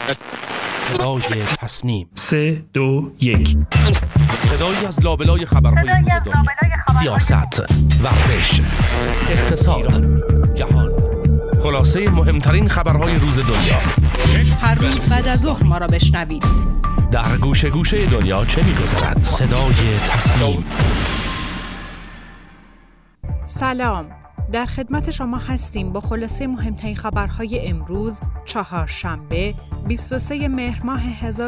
صدای تصنیم 3 2 1 صدایی از لابلای خبرهای روز دنیا، سیاست، ورزش، اقتصاد، جهان، خلاصه مهمترین خبرهای روز دنیا. هر روز بعد از ظهر ما را بشنوید. در گوشه گوشه دنیا چه می‌گذرد؟ صدای تصنیم. سلام، در خدمت شما هستیم با خلاصه مهمترین خبرهای امروز چهارشنبه 23 مهر ماه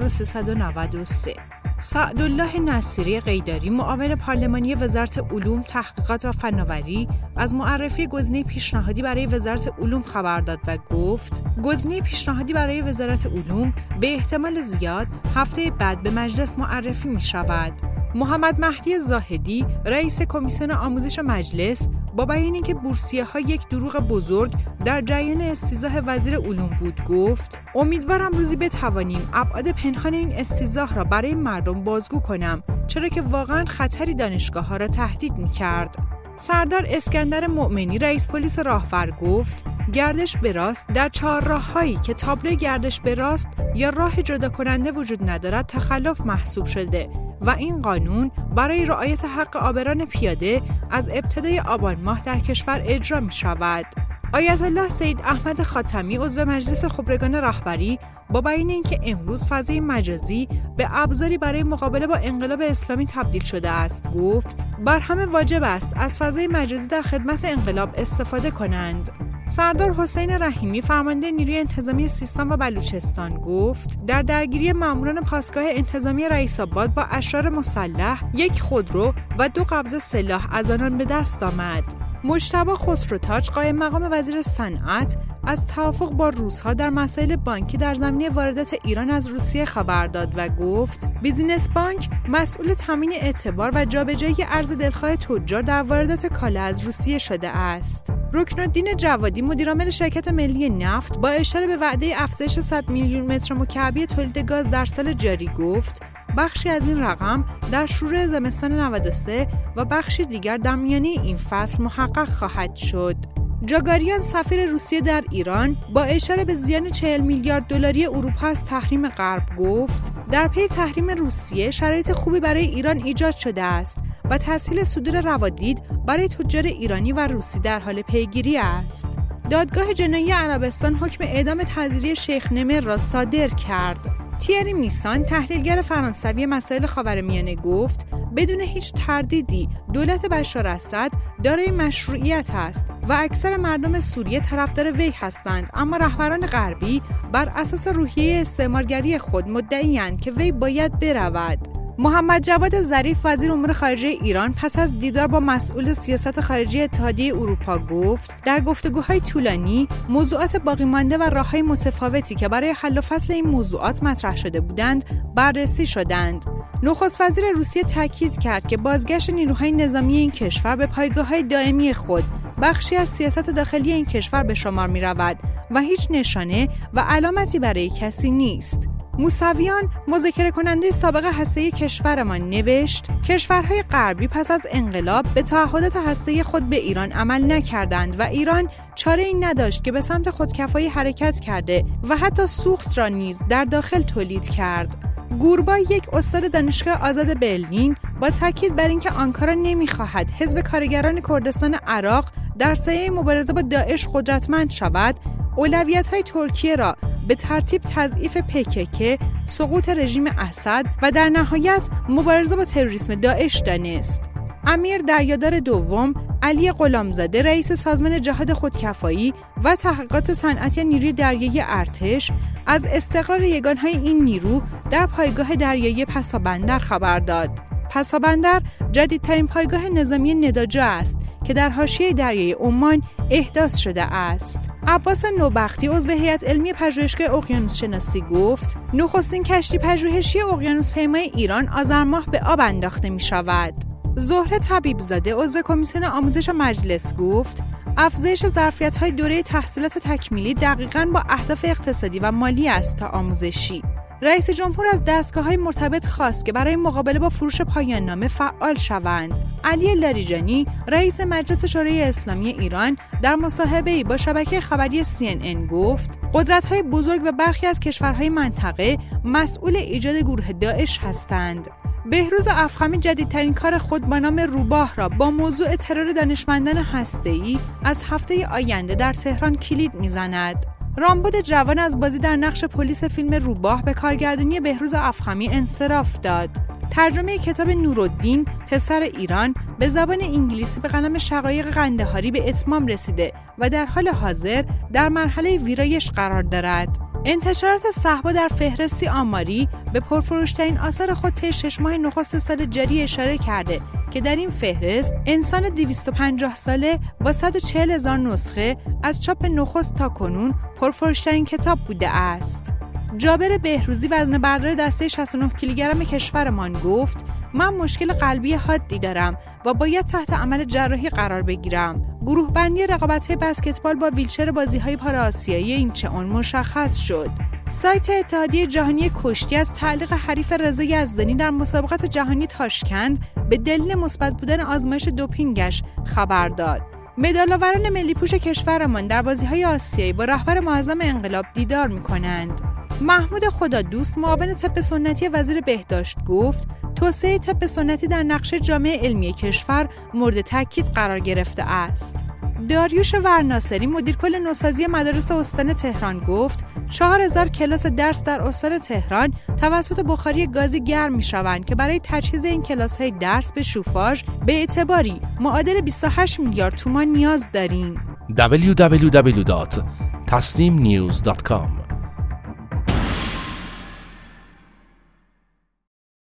1393. سعدالله نصیری قیداری، معاون پارلمانی وزارت علوم، تحقیقات و فناوری، از معرفی گزینه پیشنهادی برای وزارت علوم خبر داد و گفت گزینه پیشنهادی برای وزارت علوم به احتمال زیاد هفته بعد به مجلس معرفی می شود. محمد مهدی زاهدی، رئیس کمیسیون آموزش مجلس، با بیان اینکه بورسیه‌ها یک دروغ بزرگ در جریان استیضاح وزیر علوم بود، گفت امیدوارم روزی بتوانیم ابعاد پنهان این استیضاح را برای مردم بازگو کنم، چرا که واقعا خطری دانشگاه‌ها را تهدید می‌کرد. سردار اسکندر مؤمنی، رئیس پلیس راهور، گفت گردش به راست در 4 راه‌هایی که تابلوی گردش به راست یا راه جدا کننده وجود ندارد تخلف محسوب شده و این قانون برای رعایت حق عابران پیاده از ابتدای آبان ماه در کشور اجرا می شود. آیت الله سید احمد خاتمی، عضو مجلس خبرگان رهبری، با بیان اینکه امروز فضای مجازی به ابزاری برای مقابله با انقلاب اسلامی تبدیل شده است، گفت بر همه واجب است از فضای مجازی در خدمت انقلاب استفاده کنند. سردار حسین رحیمی، فرمانده نیروی انتظامی سیستان و بلوچستان، گفت در درگیری ماموران پاسگاه انتظامی رئیس آباد با اشرار مسلح 1 خودرو و 2 قبضه سلاح از آنان به دست آمد. مجتبی خسروتاج، قائم مقام وزیر صنعت، از توافق با روس‌ها در مسائل بانکی در زمینه واردات ایران از روسیه خبر داد و گفت بیزینس بانک مسئول تامین اعتبار و جابجایی ارز دلخواه تجار در واردات کالا از روسیه شده است. رکنالدین جوادی، مدیرعامل شرکت ملی نفت، با اشاره به وعده افزایش 100 میلیون متر مکعبی تولید گاز در سال جاری، گفت بخشی از این رقم در شروع زمستان 93 و بخشی دیگر در میانه این فصل محقق خواهد شد. جاگاریان، سفیر روسیه در ایران، با اشاره به زیان 40 میلیارد دلاری اروپا از تحریم غرب، گفت در پی تحریم روسیه شرایط خوبی برای ایران ایجاد شده است و تسهیل صدور روادید برای تجار ایرانی و روسی در حال پیگیری است. دادگاه جنایی عربستان حکم اعدام تعزیری شیخ نمر را صادر کرد. تیری میسان، تحلیلگر فرانسوی مسائل خاورمیانه، گفت بدون هیچ تردیدی دولت بشار اسد دارای مشروعیت است و اکثر مردم سوریه طرفدار وی هستند، اما رهبران غربی بر اساس روحیه استعمارگری خود مدعی‌اند که وی باید برود. محمد جواد ظریف، وزیر امور خارجه ایران، پس از دیدار با مسئول سیاست خارجی اتحادیه اروپا، گفت در گفتگوهای طولانی موضوعات باقی مانده و راههای متفاوتی که برای حل و فصل این موضوعات مطرح شده بودند بررسی شدند. نخست وزیر روسیه تاکید کرد که بازگشت نیروهای نظامی این کشور به پایگاه‌های دائمی خود بخشی از سیاست داخلی این کشور به شمار می‌رود و هیچ نشانه و علامتی برای کسی نیست. موسویان، مذاکره کننده سابق هسته‌ای کشورمان، نوشت کشورهای غربی پس از انقلاب به تعهدات هسته‌ای خود به ایران عمل نکردند و ایران چاره‌ای نداشت که به سمت خودکفایی حرکت کرده و حتی سوخت را نیز در داخل تولید کرد. گوربا، یک استاد دانشگاه آزاد برلین، با تاکید بر اینکه آنکارا نمی‌خواهد حزب کارگران کردستان عراق در سایه مبارزه با داعش قدرتمند شود، اولویت‌های ترکیه را به ترتیب تضعیف PKK، سقوط رژیم اسد و در نهایت مبارزه با تروریسم داعش دانست. امیر دریادار دوم، علی غلامزاده، رئیس سازمان جهاد خودکفایی و تحقیقات صنعتی نیروی دریایی ارتش، از استقرار یگانهای این نیرو در پایگاه دریایی پسابندر خبر داد. پسابندر جدیدترین پایگاه نظامی نداجا است که در حاشیه دریای عمان احداث شده است. عباس نوبختی، عضو هیئت علمی پژوهشگاه اقیانوس شناسی، گفت نخستین کشتی پژوهشی اقیانوس پیمای ایران آذر ماه به آب انداخته می شود. زهره طبیبزاده، عضو کمیسیون آموزش مجلس، گفت افزایش ظرفیت‌های دوره تحصیلات تکمیلی دقیقاً با اهداف اقتصادی و مالی است تا آموزشی. رئیس جمهور از دستگاه‌های مرتبط خواست که برای مقابله با فروش پایان‌نامه فعال شوند. علی لاریجانی رئیس مجلس شورای اسلامی ایران در مصاحبه‌ای با شبکه خبری CNN گفت قدرت‌های بزرگ و برخی از کشورهای منطقه مسئول ایجاد گروه داعش هستند. بهروز افخمی جدیدترین کار خود با نام روباه را با موضوع ترور دانشمندان هسته‌ای از هفته آینده در تهران کلید می‌زند. رامبد جوان از بازی در نقش پلیس فیلم روباه به کارگردانی بهروز افخمی انصراف داد. ترجمه کتاب نورالدین پسر ایران به زبان انگلیسی به قلم شقایق قندهاری به اتمام رسیده و در حال حاضر در مرحله ویرایش قرار دارد. انتشارات صحبا در فهرستی آماری به پرفروش‌ترین آثار خود طی 6 ماه نخست سال جاری اشاره کرده که در این فهرست انسان 250 ساله با 140,000 نسخه از چاپ نخست تا کنون پرفروش‌ترین کتاب بوده است. جابر بهروزی وزنه بردار دسته 69 کیلوگرم کشورمان گفت من مشکل قلبی حادی دارم و باید تحت عمل جراحی قرار بگیرم. گروه بندی رقابت‌های بسکتبال با ویلچر بازی‌های پارآسیایی اینچئون مشخص شد. سایت اتحادیه جهانی کشتی از تعلیق حریف رضا یزدانی در مسابقات جهانی تاشکند به دلیل مثبت بودن آزمایش دوپینگش خبر داد. مدال‌آوران ملی پوش کشورمان در بازی‌های آسیایی با رهبر معظم انقلاب دیدار می‌کنند. محمود خدادوست معاون طب سنتی وزیر بهداشت گفت توسعه طب سنتی در نقشه جامعه علمی کشور مورد تاکید قرار گرفته است. داریوش ورناصری مدیرکل نوسازی مدارس استان تهران گفت 4000 کلاس درس در استان تهران توسط بخاری گازی گرم می‌شوند که برای تجهیز این کلاس‌های درس به شوفاژ به اعتباری معادل 28 میلیارد تومان نیاز داریم. www.tasnimnews.com